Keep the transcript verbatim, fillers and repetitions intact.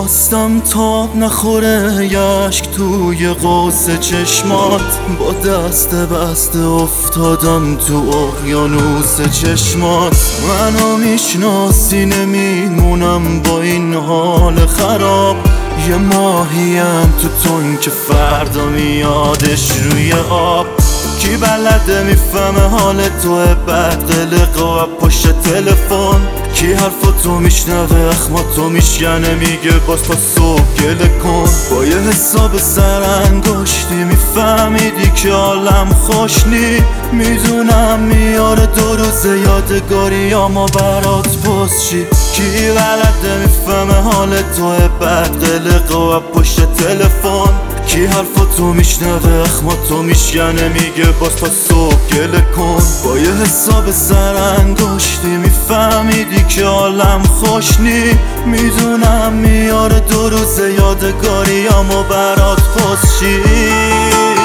خواستم تاب نخوره یشک توی قوس چشمات، با دست بسته افتادم تو اقیانوس چشمات. منو میشناسی نمیمونم با این حال خراب، یه ماهیم تو تون که فردا میادش روی آب. کی بلده میفهمه حال توه بد قلق و پشت تلفن، کی حرفاتو میشنوه اخماتو میشکنه میگه باز تا صبح گله کن. با یه حساب سر انگشتی میفهمیدی که عالم خوش نی، میدونم میاره دو روز یادگاری اما برات پست چی. کی بلده میفهمه حال توه بد قلق و پشت تلفن، کی حرفاتو میشنوه اخماتو میشکنه میگه باز تا صبح گله کن. با یه حساب سر انگشتی میفهمیدی که عالم خوش نی، میدونم میاره دو روز یادگاری اما برات پست چی.